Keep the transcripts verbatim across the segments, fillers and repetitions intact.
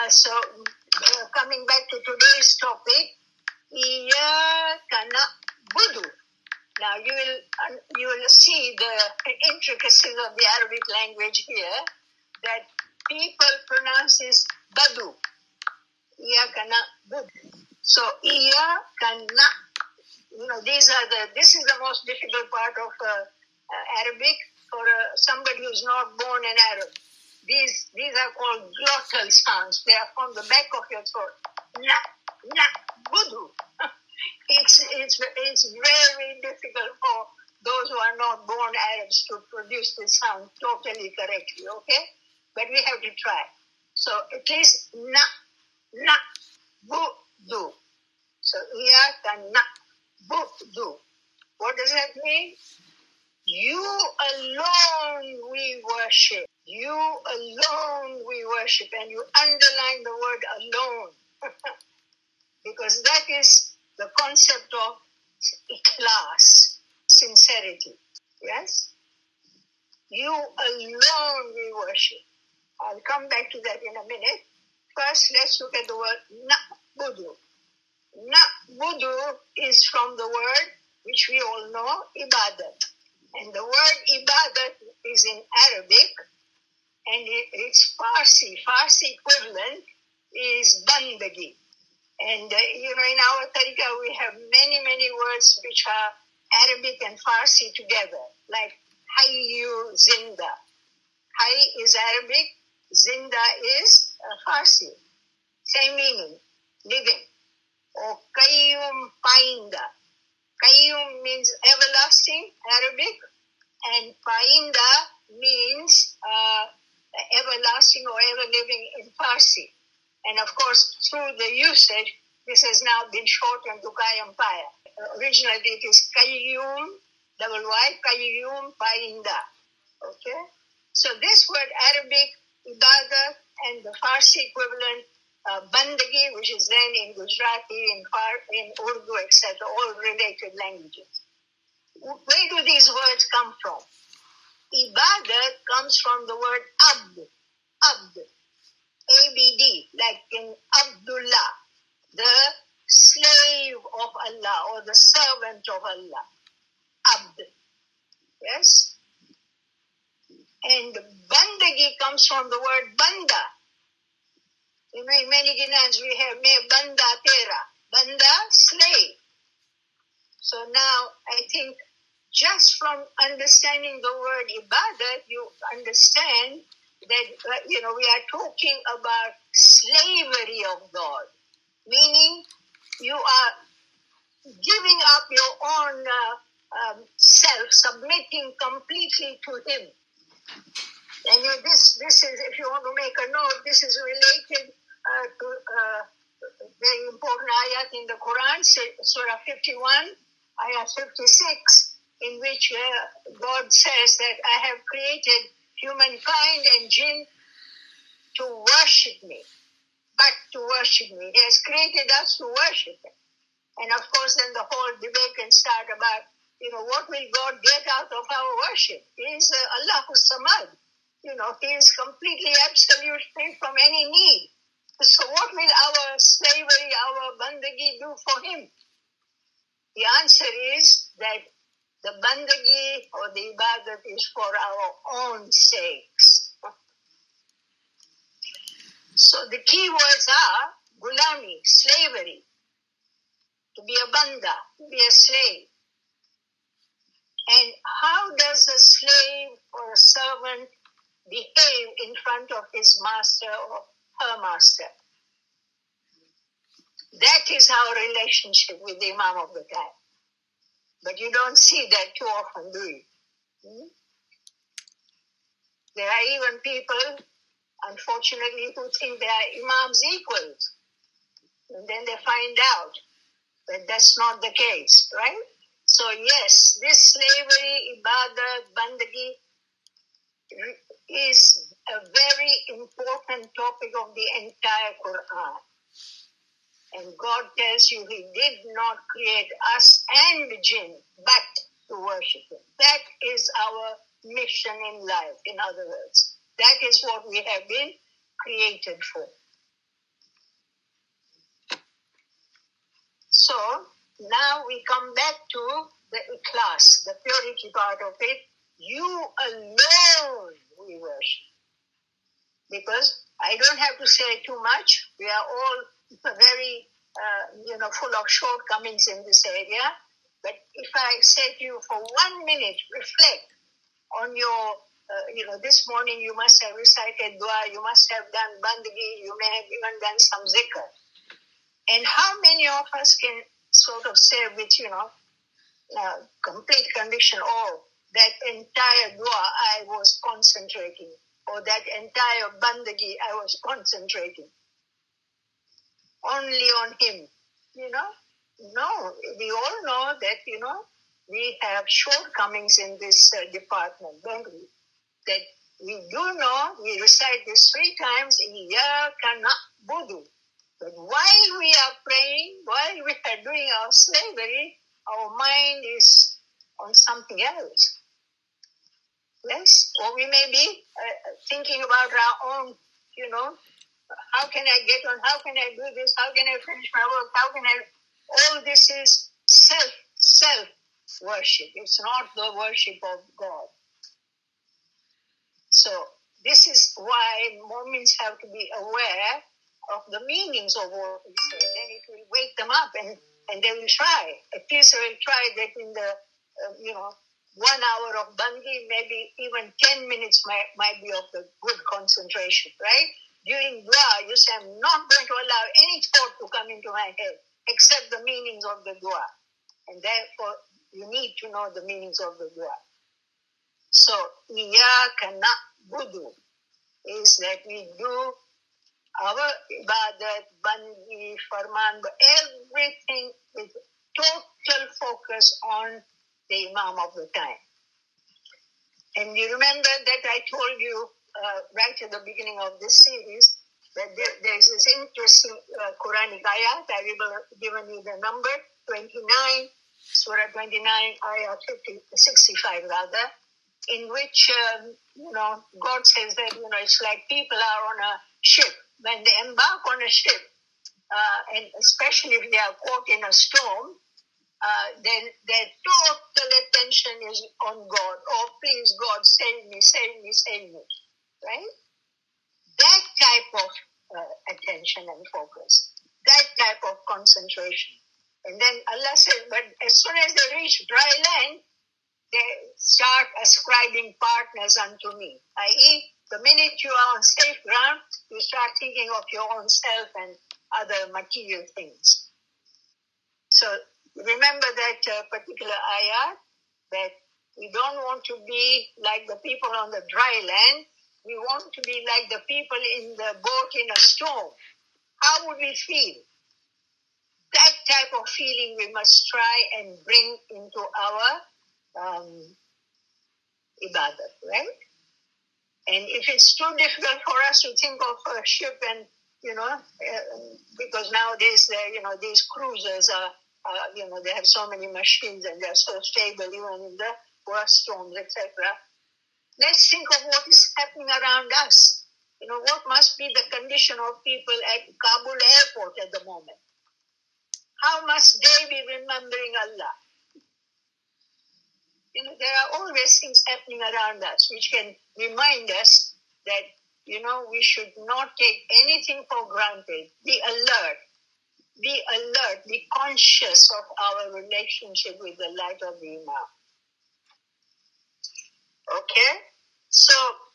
Uh, so, uh, coming back to today's topic, Iyaka na'budu. Now, you will uh, you will see the intricacies of the Arabic language here, that people pronounce this badu. Iyaka na'budu. So, Iyaka na, you know, these are the, this is the most difficult part of uh, uh, Arabic for uh, somebody who's not born an Arab. These these are called glottal sounds. They are from the back of your throat. Na, na, budu. It's, it's, it's very difficult for those who are not born Arabs to produce this sound totally correctly, okay? But we have to try. So it is na, na, budu. So iyaka na, budu. What does that mean? You alone we worship. You alone we worship. And you underline the word alone. Because that is the concept of ikhlas, sincerity. Yes? You alone we worship. I'll come back to that in a minute. First, let's look at the word na'budu. Na'budu is from the word, which we all know, ibadat. And the word ibadat is in Arabic, and its Farsi, Farsi equivalent is bandagi. And, uh, you know, in our tariqah, we have many, many words which are Arabic and Farsi together, like hayyu, zinda. Hay is Arabic, zinda is uh, Farsi. Same meaning, living. Or qayyum, painda. Qayyum means everlasting, Arabic, and painda means uh, everlasting or ever living in Farsi. And of course, through the usage, this has now been shortened to Qayyum Paya. Originally, it is Qayyum, double Y, Qayyum Painda. Okay? So this word Arabic, ibadah, and the Farsi equivalent, uh, bandagi, which is then in Gujarati, in, Far, in Urdu, et cetera, all related languages. Where do these words come from? Ibadah comes from the word abd, abd. A B D, like in Abdullah, the slave of Allah or the servant of Allah. Abd. Yes? And bandagi comes from the word banda. You know, in many Guineans we have me banda tera. Banda, slave. So now I think just from understanding the word ibadah, you understand that, uh, you know, we are talking about slavery of God, meaning you are giving up your own uh, um, self, submitting completely to Him. And you know, this, this is, if you want to make a note, this is related uh, to uh, very important ayat in the Quran, Surah fifty-one, ayat fifty-six, in which uh, God says that I have created humankind and jinn to worship me, but to worship me. He has created us to worship Him. And of course, then the whole debate can start about, you know, what will God get out of our worship? He is uh, Allahu Samad. You know, He is completely absolute, free from any need. So what will our slavery, our bandagi do for Him? The answer is that the bandagi or the ibadat is for our own sakes. So the key words are gulami, slavery, to be a banda, to be a slave. And how does a slave or a servant behave in front of his master or her master? That is our relationship with the Imam of the time. But you don't see that too often, do you? Hmm? There are even people, unfortunately, who think they are Imams equals. And then they find out that that's not the case, right? So yes, this slavery, ibadah, bandagi is a very important topic of the entire Quran. And God tells you He did not create us and the jinn, but to worship Him. That is our mission in life, in other words. That is what we have been created for. So now we come back to the ikhlas, the purity part of it. You alone we worship. Because I don't have to say too much. We are all very, uh, you know, full of shortcomings in this area. But if I say to you for one minute, reflect on your, uh, you know, this morning you must have recited dua, you must have done bandagi, you may have even done some zikr. And how many of us can sort of say with, you know, uh, complete conviction, oh, that entire dua I was concentrating, or that entire bandagi I was concentrating only on him, you know? No, we all know that, you know, we have shortcomings in this uh, department, don't we? That we do know, we recite this three times, Iyyaka na'budu. But while we are praying, while we are doing our slavery, our mind is on something else. Yes? Or we may be uh, thinking about our own, you know, how can I get on? How can I do this? How can I finish my work? How can I... All this is self, self-worship. It's not the worship of God. So this is why Mormons have to be aware of the meanings of what we say. Then it will wake them up, and, and they will try. At least they will try that in the, uh, you know, one hour of Bandi, maybe even ten minutes might, might be of the good concentration, right? During dua, you say, I'm not going to allow any thought to come into my head except the meanings of the dua. And therefore, you need to know the meanings of the dua. So, Iyyaka na'budu is that we do our ibadat, bandi, farman, everything with total focus on the Imam of the time. And you remember that I told you uh, right at the beginning of this series that there, there's this interesting uh, Quranic ayat. I will given you the number, twenty-nine, Surah twenty-nine, ayah fifty, sixty-five rather, in which, um, you know, God says that, you know, it's like people are on a ship. When they embark on a ship, uh, and especially if they are caught in a storm, uh, then their total attention is on God. Oh, please, God, save me, save me, save me. Right? That type of uh, attention and focus, that type of concentration. And then Allah says, but as soon as they reach dry land, they start ascribing partners unto me. that is, the minute you are on safe ground, you start thinking of your own self and other material things. So remember that uh, particular ayat, that we don't want to be like the people on the dry land. We want to be like the people in the boat in a storm. How would we feel? That type of feeling we must try and bring into our um, ibadat, right? And if it's too difficult for us to think of a ship and, you know, uh, because nowadays, uh, you know, these cruisers are, uh, you know, they have so many machines and they're so stable even in the worst storms, et cetera. Let's think of what is happening around us. You know, what must be the condition of people at Kabul airport at the moment? How must they be remembering Allah? You know, there are always things happening around us which can remind us that, you know, we should not take anything for granted. Be alert. Be alert. Be conscious of our relationship with the light of the Imam. Okay? So,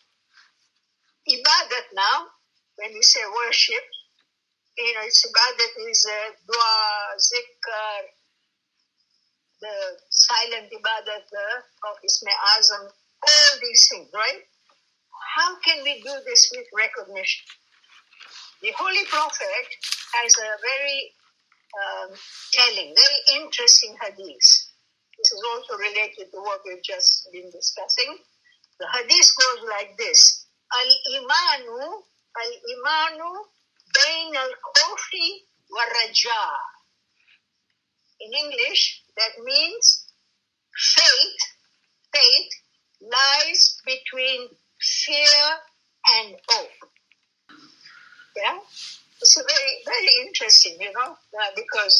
ibadat now, when we say worship, you know, it's ibadat is uh, dua, zikr, the silent ibadat of Ismail Azam, all these things, right? How can we do this with recognition? The Holy Prophet has a very um, telling, very interesting hadith. This is also related to what we've just been discussing. The hadith goes like this. Al-imanu, al-imanu bain al-khawfi wa-raja. In English, that means faith, faith lies between fear and hope. Yeah? It's a very, very interesting, you know, uh, because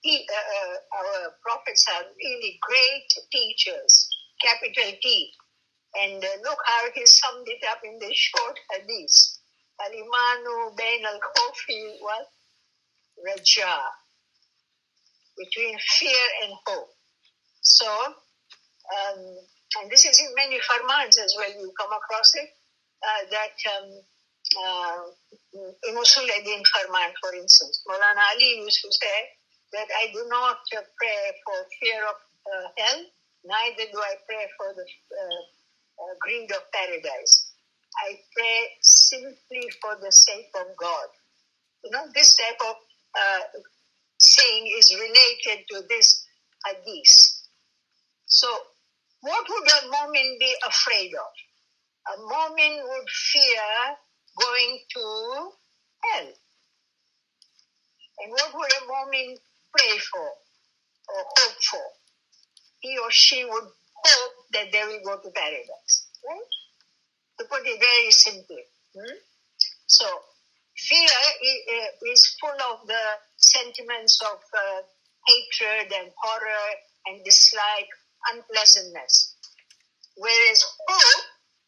he, uh, our prophets are really great teachers, capital T. And uh, look how he summed it up in this short hadith. Al-imanu bain al-khawfi wal raja, between fear and hope. So, um, and this is in many farmans as well, you come across it, uh, that um, uh, in Usul Eddin Farman, for instance, Maulana Ali used to say that I do not uh, pray for fear of uh, hell, neither do I pray for the uh, uh, greed of paradise. I pray simply for the sake of God. You know, this type of uh, saying is related to this hadith. So, what would a Mu'min be afraid of? A Mu'min would fear going to hell. And what would a Mu'min pray for or hope for? He or she would hope that they will go to paradise. Right? To put it very simply. Hmm? So, fear is full of the sentiments of uh, hatred and horror and dislike, unpleasantness. Whereas hope,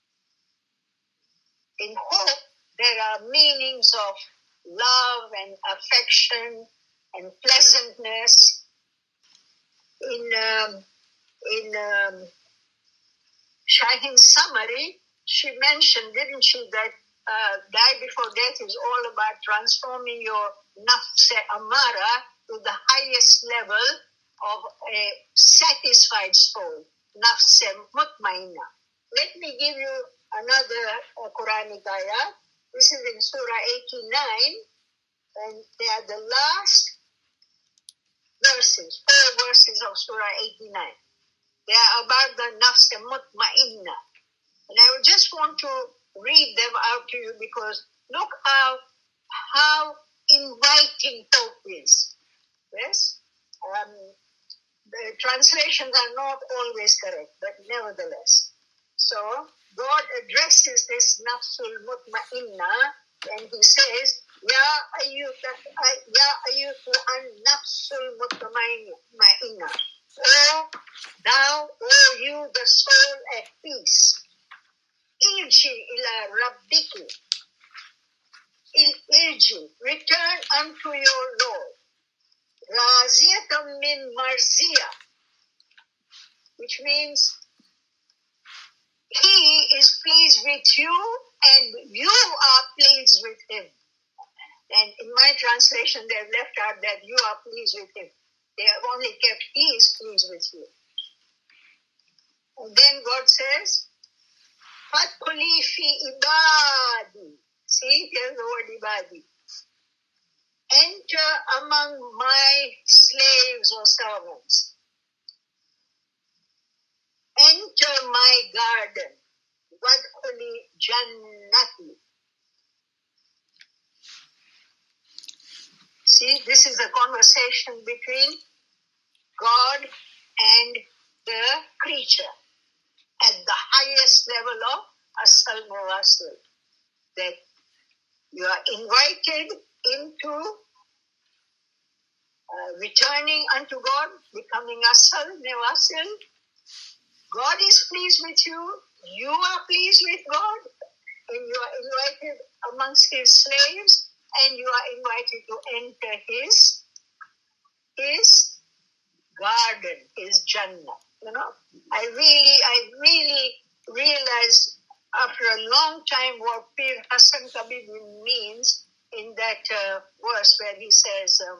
in hope, there are meanings of love and affection and pleasantness. In um, in um, Shahin's summary, she mentioned, didn't she, that uh, die before death is all about transforming your nafs amara to the highest level of a satisfied soul, nafs mutmainna. Let me give you another uh, Quranic ayah. This is in Surah eighty-nine, and they are the last verses, four verses of Surah eighty-nine. They are about the nafs mutmainna. And I would just want to read them out to you because look how how inviting hope is. Yes? Um, the translations are not always correct, but nevertheless. So, God addresses this nafsul mutma'inna and he says, Ya ayyuha ya ayyuhan nafsul mutma'inna. O thou, O you, the soul at peace. Irji ila rabbiki. Irji, return unto your Lord. Raziyatam min marziya, which means he is pleased with you and you are pleased with him. And in my translation, they have left out that you are pleased with him. They have only kept he is pleased with you. And then God says, Fadkhuli fi ibadi. See, here's the word ibadi. Enter among my slaves or servants. Enter my garden. Wadkhuli jannati. See, this is a conversation between God and the creature at the highest level of asal muwasil. That you are invited into uh, returning unto God, becoming asal muwasil. God is pleased with you. You are pleased with God. And you are invited amongst his slaves. And you are invited to enter his, his garden, his Jannah. You know, I really, I really realized after a long time what Pir Hassan Kabir means in that uh, verse where he says, um,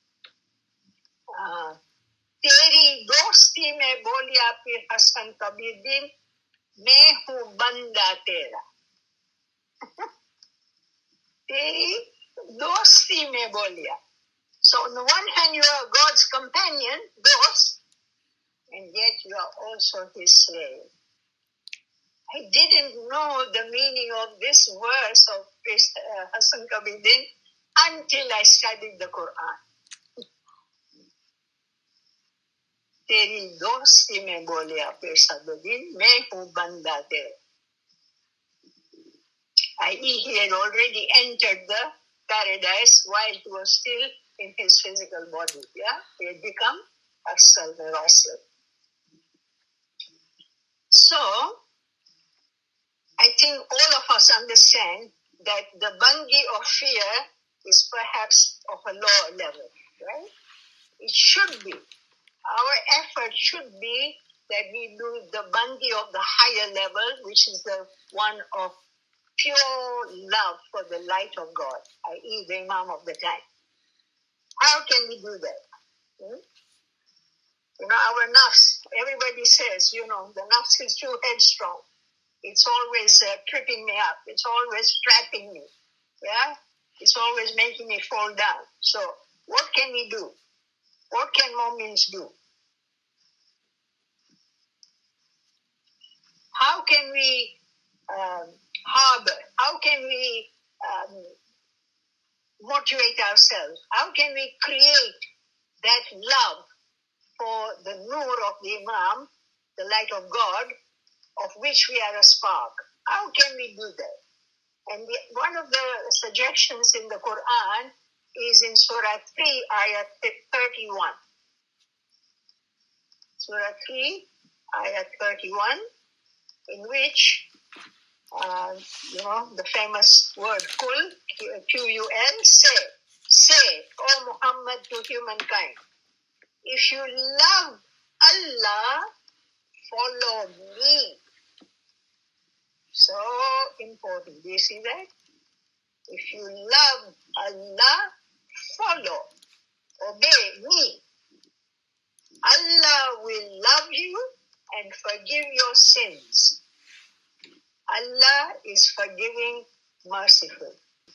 uh, Teri dosti mein bolya Pir Hassan Kabir din, main hu banda tera. Teri dosti mein bolya. So on the one hand, you are God's companion, dost, and yet you are also his slave. I didn't know the meaning of this verse of uh, Hassan Kabir Din until I studied the Quran. Teri dosti mein bolya Pir Sadruddin, main hu banda tera. that is, he had already entered the paradise while he was still in his physical body. Yeah, he had become Asal Rasul. So, I think all of us understand that the bungee of fear is perhaps of a lower level, right? It should be. Our effort should be that we do the bungee of the higher level, which is the one of pure love for the light of God, that is the Imam of the time. How can we do that? Hmm? You know, our nafs, everybody says, you know, the nafs is too headstrong. It's always uh, tripping me up. It's always trapping me. Yeah? It's always making me fall down. So what can we do? What can moments do? How can we um, harbor? How can we um, motivate ourselves? How can we create that love for the nur of the Imam, the light of God, of which we are a spark? How can we do that? And the, one of the suggestions in the Quran is in Surah three, Ayat thirty-one. Surah three, Ayat thirty-one, in which, uh, you know, the famous word Kul, Q U L, say, say, O Muhammad, to humankind, if you love Allah, follow me. So important. Do you see that? If you love Allah, follow, obey me. Allah will love you and forgive your sins. Allah is forgiving, merciful.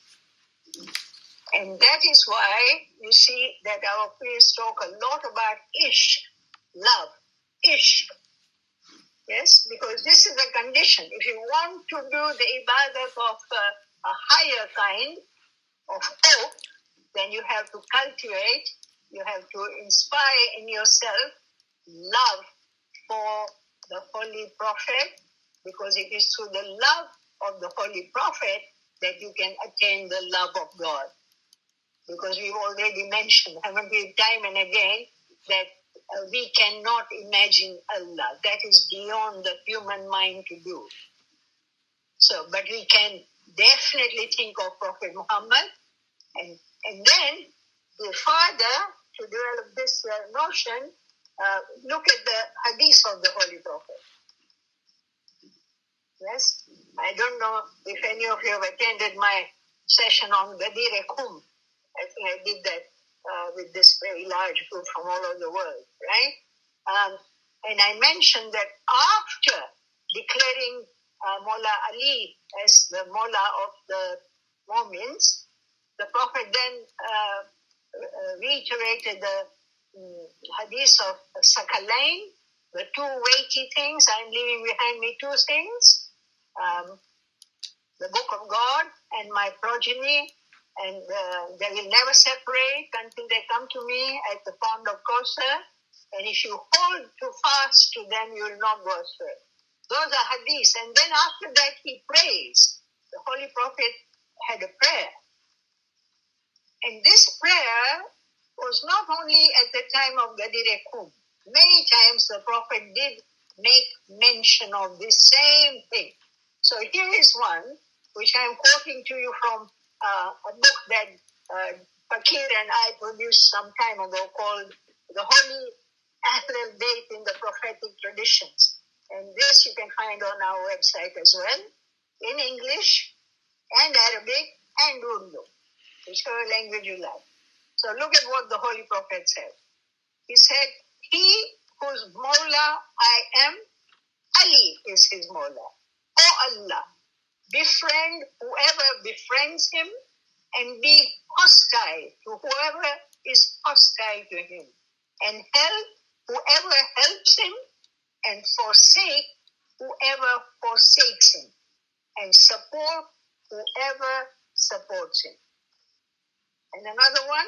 And that is why you see that our priests talk a lot about ishq, love, ishq. Yes, because this is a condition. If you want to do the ibadat of uh, a higher kind of hope, then you have to cultivate, you have to inspire in yourself love for the Holy Prophet, because it is through the love of the Holy Prophet that you can attain the love of God. Because we've already mentioned, haven't we, time and again, that uh, we cannot imagine Allah. That is beyond the human mind to do. So, but we can definitely think of Prophet Muhammad, and and then the further to develop this uh, notion, uh, look at the hadith of the Holy Prophet. Yes, I don't know if any of you have attended my session on Ghadir Qum. I think I did that uh, with this very large group from all over the world, right? Um, and I mentioned that after declaring uh, Mawla Ali as the Mawla of the Mu'mins, the Prophet then uh, uh, reiterated the um, hadith of Sakalain, the two weighty things. I'm leaving behind me two things, um, the book of God and my progeny, and uh, they will never separate until they come to me at the pond of Kausar. And if you hold too fast to them, you will not go astray. Those are hadiths. And then after that, he prays. The Holy Prophet had a prayer. And this prayer was not only at the time of Ghadir Qum. Many times the Prophet did make mention of this same thing. So here is one, which I am quoting to you from uh, a book that uh, Fakir and I produced some time ago called The Holy Ahlul Bayt in the Prophetic Traditions. And this you can find on our website as well, in English and Arabic and Urdu, whichever language you like. So look at what the Holy Prophet said. He said, he whose Mawla I am, Ali is his Mawla. O Allah, befriend whoever befriends him and be hostile to whoever is hostile to him, and help whoever helps him, and forsake whoever forsakes him, and support whoever supports him. And another one,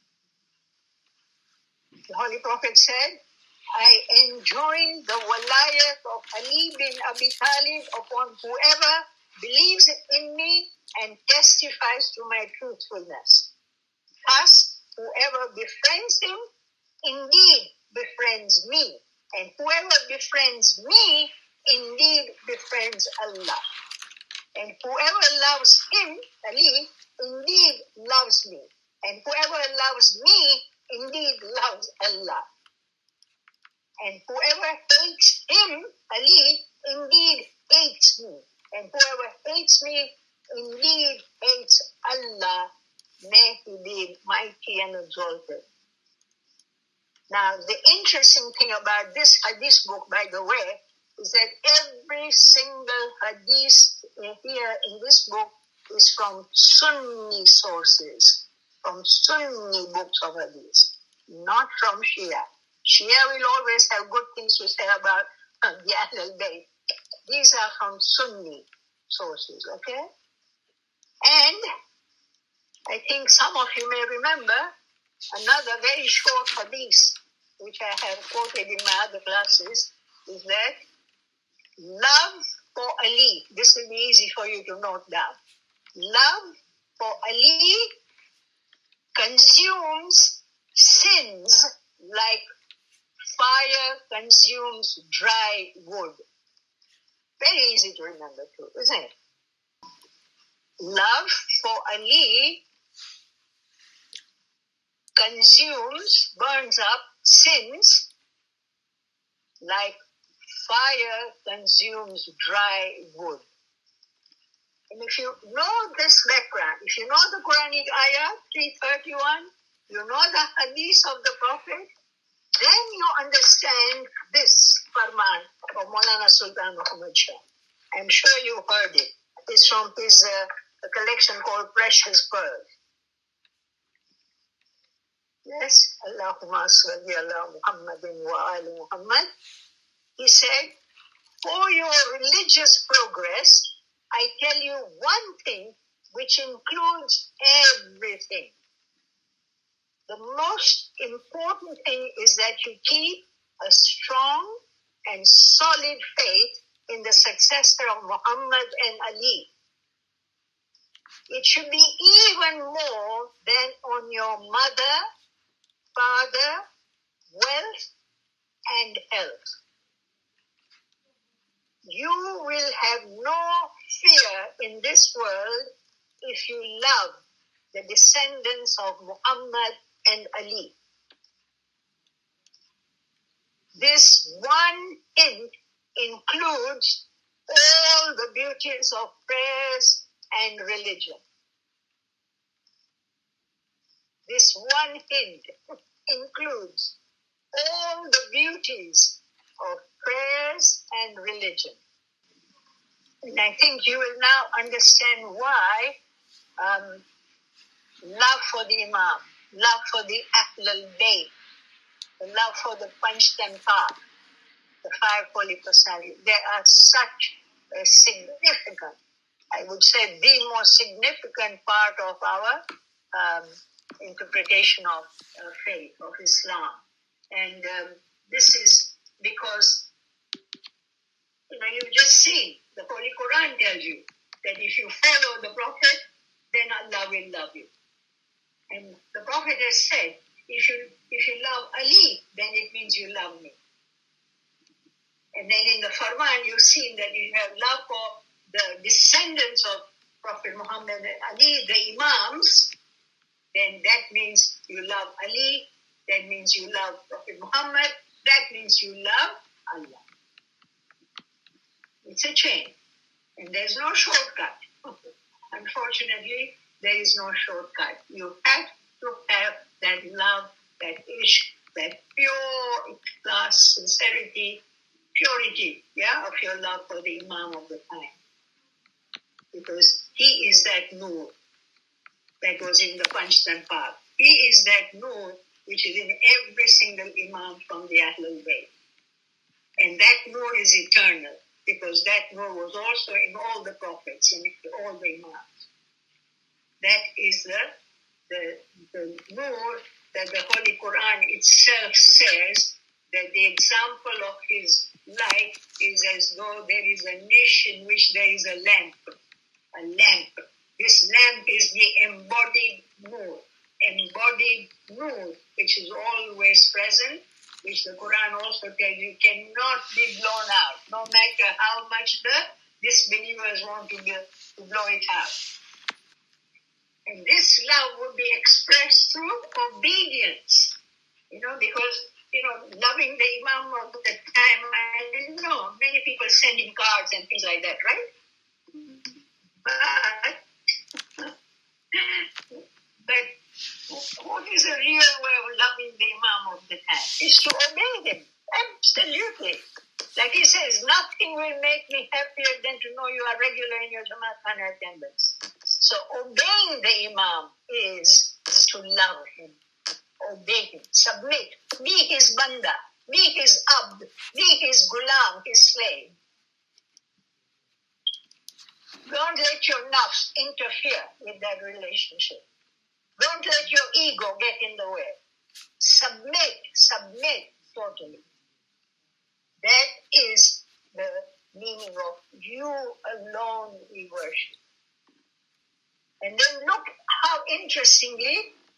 the Holy Prophet said, I enjoin the walayat of Ali bin Abi Talib upon whoever believes in me and testifies to my truthfulness. Thus, whoever befriends him, indeed befriends me. And whoever befriends me, indeed befriends Allah. And whoever loves him, Ali, indeed loves me. And whoever loves me, indeed loves Allah. And whoever hates him, Ali, indeed hates me. And whoever hates me, indeed hates Allah. May he be mighty and exalted. Now, the interesting thing about this hadith book, by the way, is that every single hadith here in this book is from Sunni sources, from Sunni books of hadith, not from Shia. Shia will always have good things to say about uh, the Ahlul Bayt. These are from Sunni sources, okay? And I think some of you may remember another very short hadith, which I have quoted in my other classes, is that love for Ali, this will be easy for you to note down. Love for Ali consumes sins like fire consumes dry wood. Very easy to remember too, isn't it? Love for Ali consumes, burns up sins like fire consumes dry wood. And if you know this background, if you know the Quranic ayah three thirty-one, you know the hadith of the Prophet, then you understand this farman of Maulana Sultan Muhammad Shah. I'm sure you heard it. It's from his uh, collection called Precious Pearls. Yes, Allahumma salli ala Muhammadin wa ali Muhammad. He said, for your religious progress, I tell you one thing which includes everything. The most important thing is that you keep a strong and solid faith in the successor of Muhammad and Ali. It should be even more than on your mother, father, wealth, and health. You will have no fear in this world if you love the descendants of Muhammad and Ali. This one hint includes all the beauties of prayers and religion. This one hint includes all the beauties of prayers and religion. And I think you will now understand why um, love for the Imam, love for the Ahlul Bayt, the love for the Panchtampa, the five holy personalities, they are such a significant, I would say the most significant part of our um, interpretation of uh, faith, of Islam. And um, this is because, you know, you've just seen, the Holy Quran tells you that if you follow the Prophet, then Allah will love you. And the Prophet has said, if you if you love Ali, then it means you love me. And then in the Farman, you've seen that if you have love for the descendants of Prophet Muhammad and Ali, the Imams, then that means you love Ali, that means you love Prophet Muhammad, that means you love Allah. It's a chain, and there's no shortcut. Unfortunately, there is no shortcut. You have to have that love, that ishq, that pure class, sincerity, purity, yeah, of your love for the Imam of the time. Because he is that nur that was in the Panchtampa. He is that nur which is in every single Imam from the Ahlul Bayt. And that nur is eternal, because that nur was also in all the prophets, in all the Imams. That is the, the, the nur that the Holy Quran itself says that the example of his light is as though there is a niche in which there is a lamp. A lamp. This lamp is the embodied nur, embodied embodied nur, which is always present, which the Quran also tells you cannot be blown out, no matter how much the disbelievers want to, be, to blow it out. And this love would be expressed through obedience, you know, because, you know, loving the Imam of the time, I didn't know, many people send him cards and things like that, right? But, but what is a real way of loving the Imam of the time? Is to obey him, absolutely. Like he says, nothing will make me happier than to know you are regular in your Jamaat Khana attendance. So obeying the Imam is to love him, obey him, submit, be his banda, be his abd, be his gulam, his slave. Don't let your nafs interfere with that relationship. Don't let your ego get in the way. Submit, submit totally. That is the meaning of you alone we worship. And then look how interestingly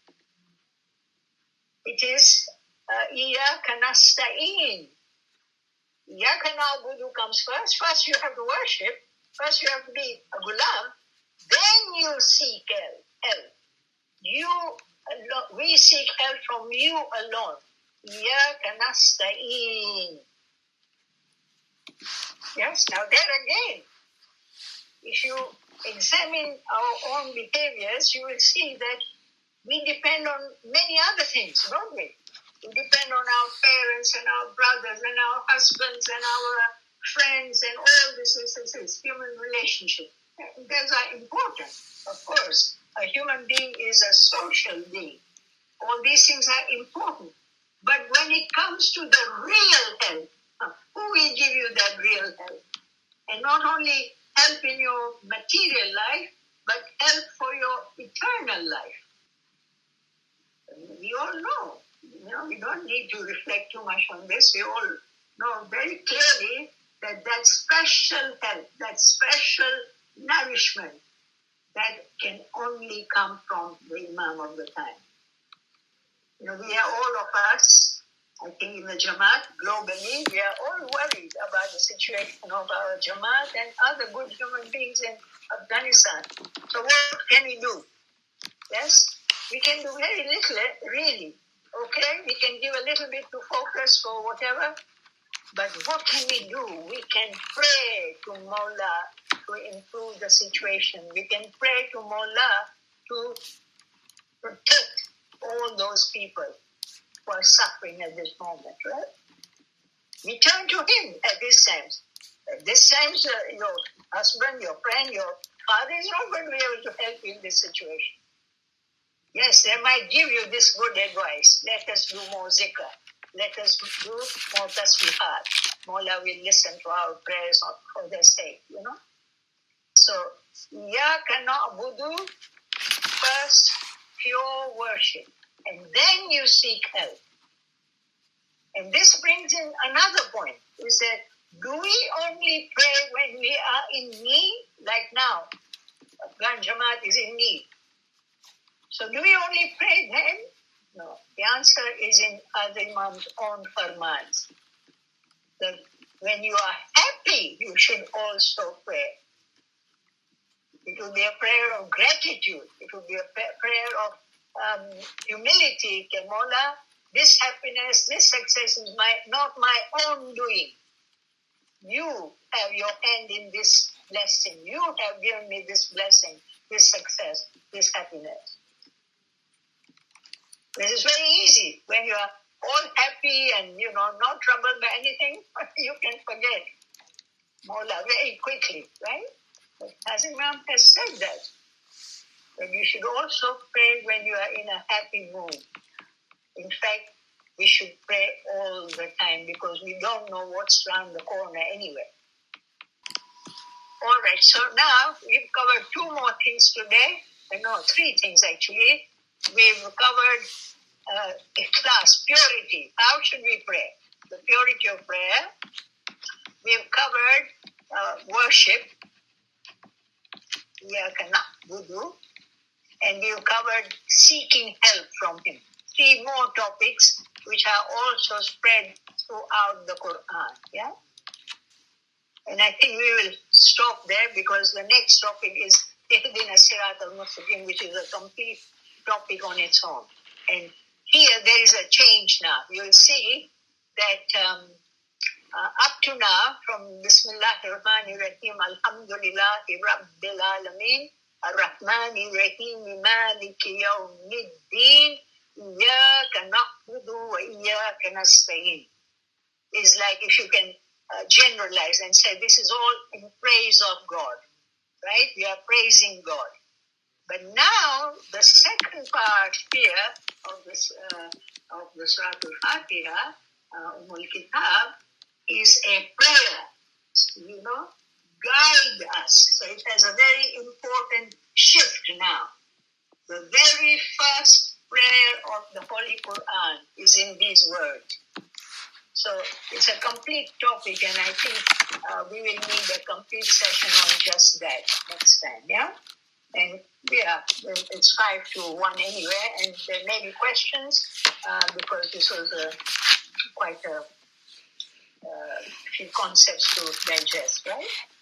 it is Iyaka nasta'in. Iyaka na'budu comes first. First you have to worship. First you have to be a gulam. Then you seek help. You alone, we seek help from you alone. Iyaka nasta'in. Yes, now there again, if you examine our own behaviors, you will see that we depend on many other things, don't we? We depend on our parents and our brothers and our husbands and our friends and all this, this, this, this human relationship. Those are important, of course. A human being is a social being. All these things are important. But when it comes to the real help, who will give you that real help? And not only help in your material life, but help for your eternal life. We all know, you know, we don't need to reflect too much on this. We all know very clearly that that special help, that special nourishment, that can only come from the Imam of the time. You know, we are all of us, I think in the Jamaat, globally, we are all worried about the situation of our Jamaat and other good human beings in Afghanistan. So what can we do? Yes? We can do very little, really. Okay? We can give a little bit to focus for whatever. But what can we do? We can pray to Mawla to improve the situation. We can pray to Mawla to protect all those people who are suffering at this moment, right? We turn to him at this time. At this time, uh, your husband, your friend, your father is not going to be able to help you in this situation. Yes, they might give you this good advice. Let us do more zikr. Let us do more tasbihat. Mawla will listen to our prayers for their sake, you know. So, Iyaka na'budu, first pure worship. And then you seek help. And this brings in another point, is that do we only pray when we are in need? Like now, Afghan Jamaat is in need. So do we only pray then? No. The answer is in other Imam's own farmans. That when you are happy, you should also pray. It will be a prayer of gratitude. It will be a prayer of um, humility. Mawla, this happiness, this success is my not my own doing. You have your hand in this blessing. You have given me this blessing, this success, this happiness. This is very easy. When you are all happy and, you know, not troubled by anything, you can forget Mawla very quickly, right? But as Imam has said that, that you should also pray when you are in a happy mood. In fact, we should pray all the time because we don't know what's around the corner anyway. All right, so now we've covered two more things today. No, three things actually. We've covered uh, ikhlas, purity. How should we pray? The purity of prayer. We've covered uh, worship. Iyaka na'budu. and you covered seeking help from him. Three more topics which are also spread throughout the Quran. Yeah? And I think we will stop there because the next topic is Ihdina Sirat al-Mustaqim, which is a complete topic on its own. And here there is a change now. You'll see that um, uh, up to now, from Bismillahir Rahmanir Rahim, Alhamdulillahi Rabbil Alameen, Ar-Rahmanir Rahim, Maliki Yawmiddin, Iyyaka na'budu wa iyyaka nasta'in. Is like if you can uh, generalize and say this is all in praise of God, right? We are praising God. But now the second part here of this uh, of the Surah Al-Fatiha, uh, Umm al-Kitab, is a prayer. You know, guide us. So it has a very important shift now. The very first prayer of the Holy Quran is in these words. So it's a complete topic, and I think uh, we will need a complete session on just that next time, yeah? And yeah, it's five to one anyway, and there may be questions uh, because this was a, quite a uh, few concepts to digest, right?